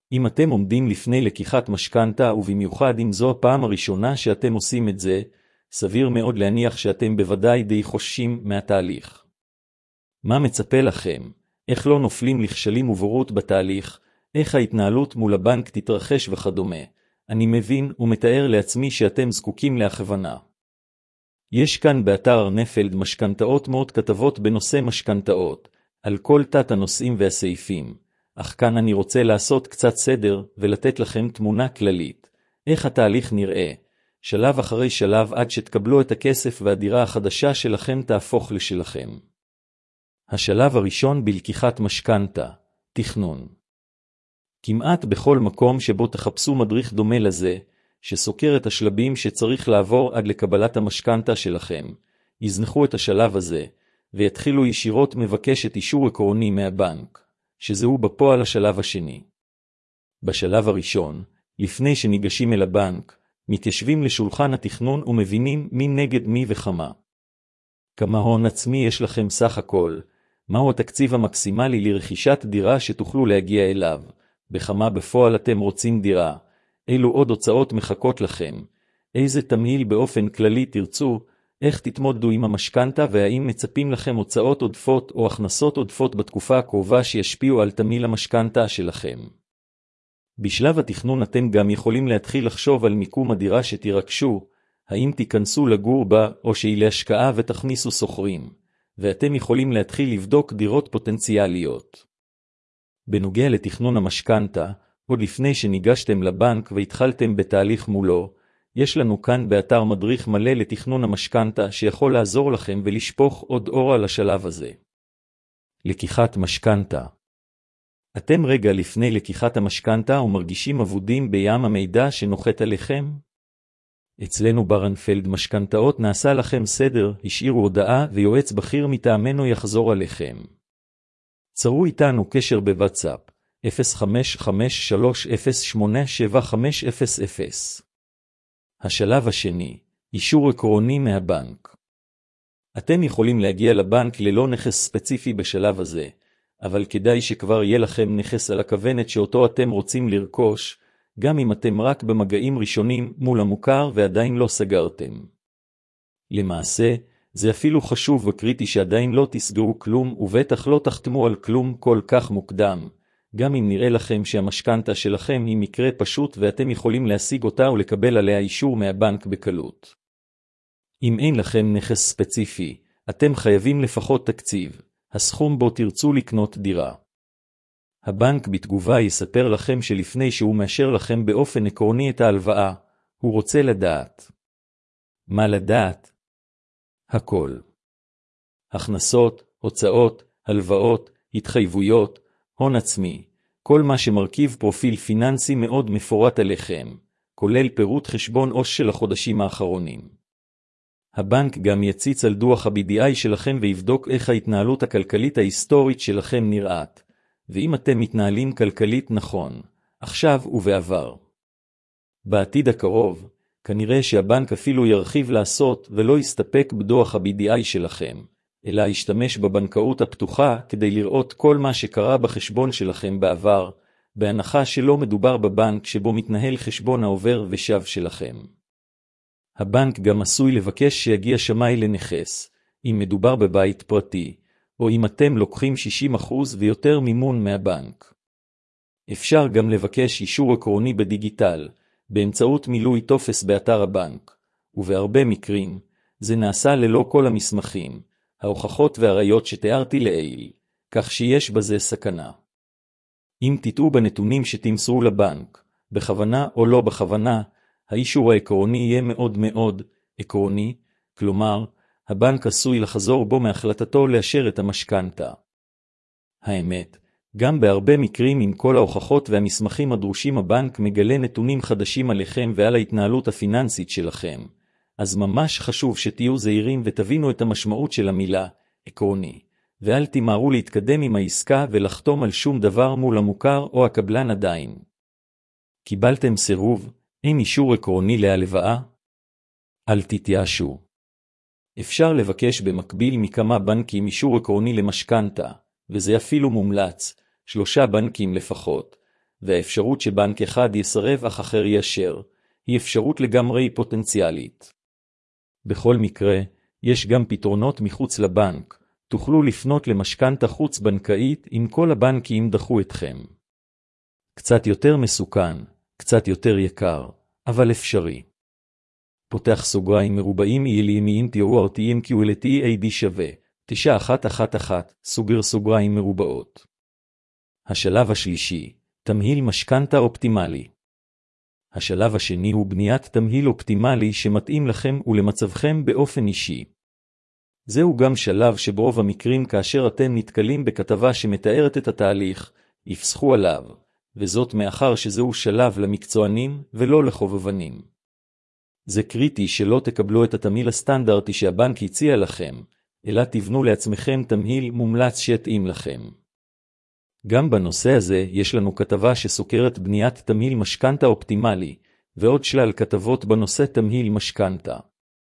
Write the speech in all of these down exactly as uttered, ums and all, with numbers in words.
אם אתם עומדים לפני לקיחת משכנתה, ובמיוחד אם זו הפעם הראשונה שאתם עושים את זה, סביר מאוד להניח שאתם בוודאי די חוששים מהתהליך. מה מצפה לכם? איך לא נופלים לכשלים ובורות בתהליך? איך ההתנהלות מול הבנק תתרחש וכדומה? אני מבין ומתאר לעצמי שאתם זקוקים להכוונה. יש כאן באתר ארנפלד משכנתאות מאות כתבות בנושא משכנתאות, על כל תת הנושאים והסעיפים, אך כאן אני רוצה לעשות קצת סדר ולתת לכם תמונה כללית. איך התהליך נראה, שלב אחרי שלב עד שתקבלו את הכסף והדירה החדשה שלכם תהפוך לשלכם. השלב הראשון בלקיחת משכנתה, תכנון. כמעט בכל מקום שבו תחפשו מדריך דומה לזה, שסוקר את השלבים שצריך לעבור עד לקבלת המשכנתה שלכם, יזנחו את השלב הזה, ויתחילו ישירות מבקשת אישור עקרוני מהבנק, שזהו בפועל השלב השני. בשלב הראשון, לפני שניגשים אל הבנק, מתיישבים לשולחן התכנון ומבינים מי נגד מי וכמה. כמה הון עצמי יש לכם סך הכל, מהו התקציב המקסימלי לרכישת דירה שתוכלו להגיע אליו, בכמה בפועל אתם רוצים דירה, אילו עוד הוצאות מחכות לכם, איזה תמהיל באופן כללי תרצו, איך תתמודדו עם המשכנתה והאם מצפים לכם הוצאות עודפות או הכנסות עודפות בתקופה הקרובה שישפיעו על תמהיל המשכנתה שלכם. בשלב התכנון אתם גם יכולים להתחיל לחשוב על מיקום הדירה שתירכשו, האם תיכנסו לגור בה או שהיא להשקעה ותכניסו סוחרים, ואתם יכולים להתחיל לבדוק דירות פוטנציאליות. בנוגע לתכנון המשכנתה, עוד לפני שניגשתם לבנק והתחלתם בתהליך מולו, יש לנו כאן באתר מדריך מלא לתכנון המשכנתה שיכול לעזור לכם ולשפוך עוד אור על השלב הזה. לקיחת משכנתה. אתם רגע לפני לקיחת המשכנתה ומרגישים אבודים בים המידע שנוחת עליכם? אצלנו בארנפלד משכנתאות נעשה לכם סדר, השאירו הודעה ויועץ בכיר מטעמנו יחזור עליכם. צרו איתנו קשר בוואטסאפ אפס חמש חמש שלוש אפס שמונה שבע חמש אפס אפס. השלב השני, אישור עקרוני מהבנק. אתם יכולים להגיע לבנק ללא נכס ספציפי בשלב הזה, אבל כדאי שכבר יהיה לכם נכס על הכוונת שאותו אתם רוצים לרכוש, גם אם אתם רק במגעים ראשונים מול המוכר ועדיין לא סגרתם. למעשה, זה אפילו חשוב וקריטי שעדיין לא תסגרו כלום ובטח לא תחתמו על כלום כל כך מוקדם, גם אם נראה לכם שהמשכנתה שלכם היא מקרה פשוט ואתם יכולים להשיג אותה ולקבל עליה אישור מהבנק בקלות. אם אין לכם נכס ספציפי, אתם חייבים לפחות תקציב, הסכום בו תרצו לקנות דירה. הבנק בתגובה יספר לכם שלפני שהוא מאשר לכם באופן עקרוני את ההלוואה, הוא רוצה לדעת. מה לדעת? הכל. הכנסות, הוצאות, הלוואות, התחייבויות, הון עצמי, כל מה שמרכיב פרופיל פיננסי מאוד מפורט עליכם, כולל פירוט חשבון עו"ש של החודשים האחרונים. הבנק גם יציץ על דוח ה-בי די איי שלכם ויבדוק איך ההתנהלות הכלכלית ההיסטורית שלכם נראית, ואם אתם מתנהלים כלכלית נכון, עכשיו ובעבר. בעתיד הקרוב, כנראה שהבנק אפילו ירחיב לעשות ולא יסתפק בדוח ה-בי די איי שלכם, אלא ישתמש בבנקאות הפתוחה כדי לראות כל מה שקרה בחשבון שלכם בעבר, בהנחה שלא מדובר בבנק שבו מתנהל חשבון העובר ושב שלכם. הבנק גם עשוי לבקש שיגיע שמאי לנכס, אם מדובר בבית פרטי, או אם אתם לוקחים שישים אחוז ויותר מימון מהבנק. אפשר גם לבקש אישור עקרוני בדיגיטל, באמצעות מילוי טופס באתר הבנק, ובהרבה מקרים, זה נעשה ללא כל המסמכים, ההוכחות והראיות שתיארתי לעיל, כך שיש בזה סכנה. אם תטעו בנתונים שתמסרו לבנק, בכוונה או לא בכוונה, האישור העקרוני יהיה מאוד מאוד עקרוני, כלומר, הבנק עשוי לחזור בו מהחלטתו לאשר את המשכנתה. האמת, גם בהרבה מקרים עם כל ההוכחות והמסמכים הדרושים הבנק מגלה נתונים חדשים עליכם ועל ההתנהלות הפיננסית שלכם, אז ממש חשוב שתהיו זהירים ותבינו את המשמעות של המילה עקרוני, ואל תמהרו להתקדם עם העסקה ולחתום על שום דבר מול המוכר או הקבלן עדיין. קיבלתם סירוב, אין אישור עקרוני להלוואה? אל תתייאשו. אפשר לבקש במקביל מכמה בנקים אישור עקרוני למשכנתה, וזה אפילו מומלץ, שלושה בנקים לפחות, והאפשרות שבנק אחד יסרב אך אחר יאשר, היא אפשרות לגמרי פוטנציאלית. בכל מקרה, יש גם פתרונות מחוץ לבנק, תוכלו לפנות למשכנתא חוץ-בנקאית אם כל הבנקים דחו אתכם. קצת יותר מסוכן, קצת יותר יקר, אבל אפשרי. פותח סוגריים מרובעים איליימיים תיאורטיים קיולטי איי די שווה תשע אחת אחת אחת, סוגר סוגריים מרובעות. השלב השלישי, תמהיל משכנתא אופטימלי. השלב השני הוא בניית תמהיל אופטימלי שמתאים לכם ולמצבכם באופן אישי. זהו גם שלב שברוב המקרים כאשר אתם נתקלים בכתבה שמתארת את התהליך, יפסחו עליו, וזאת מאחר שזהו שלב למקצוענים ולא לחובבנים. זה קריטי שלא תקבלו את התמהיל הסטנדרטי שהבנק הציע לכם, אלא תבנו לעצמכם תמהיל מומלץ שיתאים לכם. גם בנושא הזה יש לנו כתבה שסוקרת בניית תמהיל משכנתא אופטימלי, ועוד שלל כתבות בנושא תמהיל משכנתא.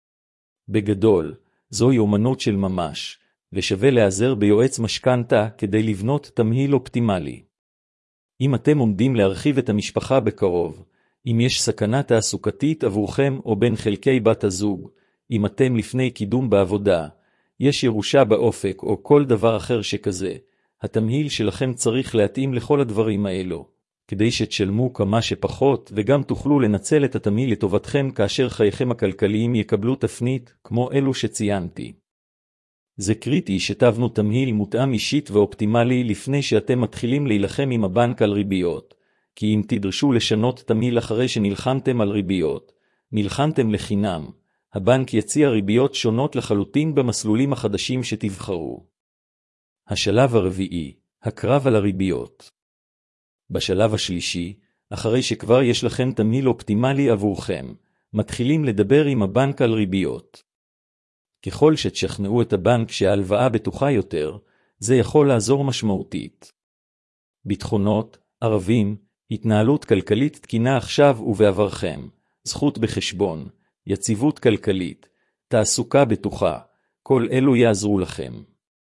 בגדול, זוהי אומנות של ממש, ושווה להיעזר ביועץ משכנתא כדי לבנות תמהיל אופטימלי. אם אתם עומדים להרחיב את המשפחה בקרוב, אם יש סכנה תעסוקתית עבורכם או בין חלקי בת הזוג, אם אתם לפני קידום בעבודה, יש ירושה באופק או כל דבר אחר שכזה, התמהיל שלכם צריך להתאים לכל הדברים האלו, כדי שתשלמו כמה שפחות וגם תוכלו לנצל את התמהיל לטובתכם כאשר חייכם הכלכליים יקבלו תפנית כמו אלו שציינתי. זה קריטי שתבנו תמהיל מותאם אישית ואופטימלי לפני שאתם מתחילים להילחם עם הבנק על ריביות, כי אם תדרשו לשנות תמהיל אחרי שנלחמתם על ריביות, נלחמתם לחינם, הבנק יציע ריביות שונות לחלוטין במסלולים החדשים שתבחרו. השלב הרביעי, הקרב על הריביות. בשלב השלישי, אחרי שכבר יש לכם תמהיל אופטימלי עבורכם, מתחילים לדבר עם הבנק על ריביות. ככל שתשכנעו את הבנק שההלוואה בטוחה יותר, זה יכול לעזור משמעותית. ביטחונות, ערבים, התנהלות כלכלית תקינה עכשיו ובעברכם, זכות בחשבון, יציבות כלכלית, תעסוקה בטוחה, כל אלו יעזרו לכם.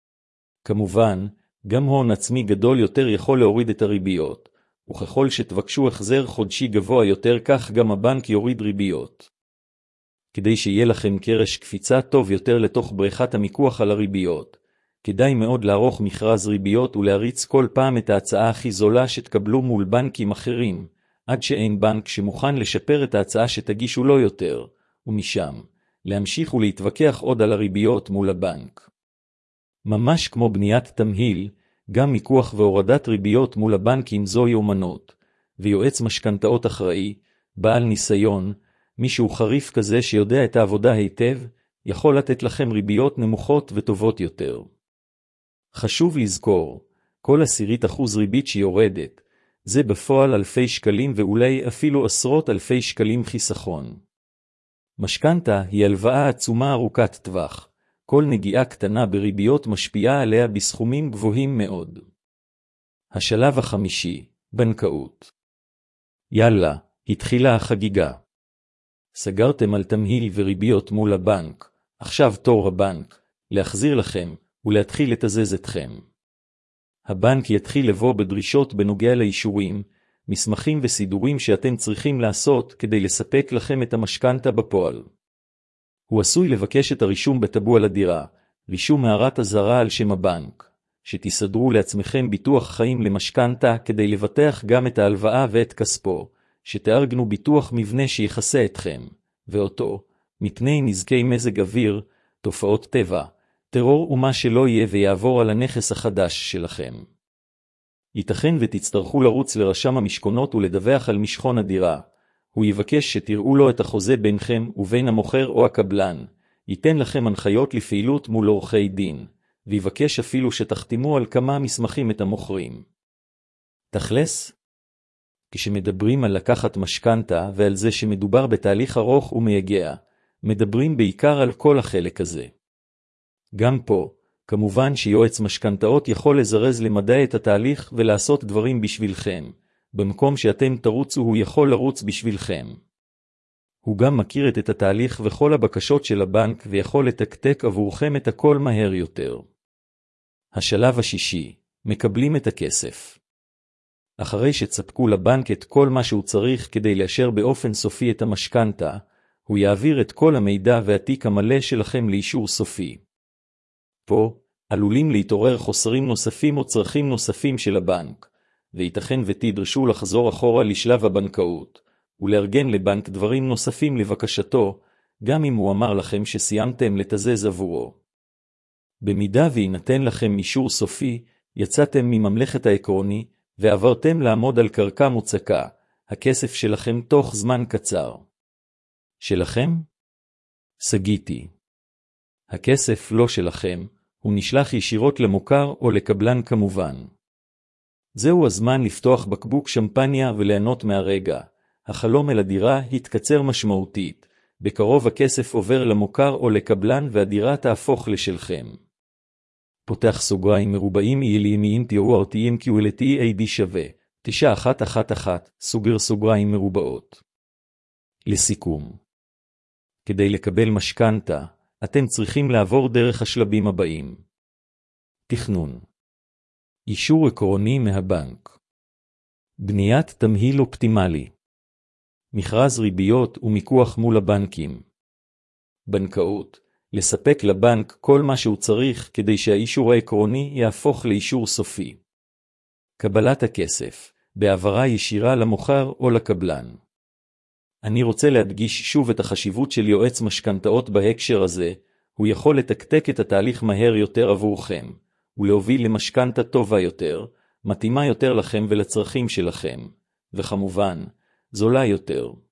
כמובן, גם הון עצמי גדול יותר יכול להוריד את הריביות, וככל שתבקשו החזר חודשי גבוה יותר כך גם הבנק יוריד ריביות. כדי שיהיה לכם קרש קפיצה טוב יותר לתוך בריכת המיקוח על הריביות, כדאי מאוד לערוך מכרז ריביות ולהריץ כל פעם את ההצעה הכי זולה שתקבלו מול בנקים אחרים, עד שאין בנק שמוכן לשפר את ההצעה שתגישו לו יותר, ומשם, להמשיך ולהתווכח עוד על הריביות מול הבנק. ממש כמו בניית תמהיל, גם מיקוח והורדת ריביות מול הבנקים זוהי אומנות, ויועץ משכנתאות אחראי, בעל ניסיון, מישהו חריף כזה שיודע את העבודה היטב, יכול לתת לכם ריביות נמוכות וטובות יותר. חשוב לזכור, כל עשירית אחוז ריבית שיורדת, זה בפועל אלפי שקלים ואולי אפילו עשרות אלפי שקלים חיסכון. משכנתא היא הלוואה עצומה ארוכת טווח, כל נגיעה קטנה בריביות משפיעה עליה בסכומים גבוהים מאוד. השלב החמישי, בנקאות. יאללה, התחילה החגיגה. סגרתם על תמהיל וריביות מול הבנק, עכשיו תור הבנק, להחזיר לכם ולהתחיל לתזז אתכם. הבנק יתחיל לבוא בדרישות בנוגע לאישורים, מסמכים וסידורים שאתם צריכים לעשות כדי לספק לכם את המשכנתא בפועל. הוא עשוי לבקש את הרישום בטאבו על הדירה, רישום הערת אזהרה על שם הבנק, שתסדרו לעצמכם ביטוח חיים למשכנתא כדי לבטח גם את ההלוואה ואת כספו, שתארגנו ביטוח מבנה שיחסה אתכם, ואותו, מפני נזקי מזג אוויר, תופעות טבע, טרור ומה שלא יהיה ויעבור על הנכס החדש שלכם. ייתכן ותצטרכו לרוץ לרשם המשכונות ולדווח על משכון הדירה, הוא יבקש שתראו לו את החוזה ביניכם ובין המוכר או הקבלן, ייתן לכם הנחיות לפעילות מול עורכי דין, ויבקש אפילו שתחתימו על כמה מסמכים את המוכרים. תכלס? כשמדברים על לקחת משכנתא ועל זה שמדובר בתהליך ארוך ומייגע, מדברים בעיקר על כל החלק הזה. גם פה, כמובן שיועץ משכנתאות יכול לזרז למדי את התהליך ולעשות דברים בשבילכם, במקום שאתם תרוצו הוא יכול לרוץ בשבילכם. הוא גם מכיר את התהליך וכל הבקשות של הבנק ויכול לתקתק עבורכם את הכל מהר יותר. השלב השישי, מקבלים את הכסף. אחרי שתספקו לבנק את כל מה שהוא צריך כדי לאשר באופן סופי את המשכנתה, הוא יעביר את כל המידע והתיק המלא שלכם לאישור סופי. פה עלולים להתעורר חוסרים נוספים או צרכים נוספים של הבנק, וייתכן ותדרשו לחזור אחורה לשלב הבנקאות, ולארגן לבנק דברים נוספים לבקשתו, גם אם הוא אמר לכם שסיימתם לתזז עבורו. במידה וינתן לכם אישור סופי, יצאתם מממלכת העקרוני, ועברתם לעמוד על קרקע מוצקה, הכסף שלכם תוך זמן קצר. שלכם? סגיתי. הכסף לא שלכם, הוא נשלח ישירות למוכר או לקבלן כמובן. זהו הזמן לפתוח בקבוק שמפניה וליהנות מהרגע. החלום אל הדירה התקצר משמעותית. בקרוב הכסף עובר למוכר או לקבלן והדירה תהפוך לשלכם. פותח סוגריים מרובעים ילימיים תיאורתיים Q L T A D שווה תשע אחת אחת אחת סוגר סוגריים מרובעות. לסיכום, כדי לקבל משכנתה, אתם צריכים לעבור דרך השלבים הבאים. תכנון. אישור עקרוני מהבנק. בניית תמהיל אופטימלי. מכרז ריביות ומיקוח מול הבנקים. בנקאות. לספק לבנק כל מה שהוא צריך כדי שהאישור העקרוני יהפוך לאישור סופי. קבלת הכסף. בהעברה ישירה למוכר או לקבלן. אני רוצה להדגיש שוב את החשיבות של יועץ משכנתאות בהקשר הזה, הוא יכול לתקתק את התהליך מהר יותר עבורכם, ולהוביל למשכנתה טובה יותר, מתאימה יותר לכם ולצרכים שלכם, וכמובן, זולה יותר.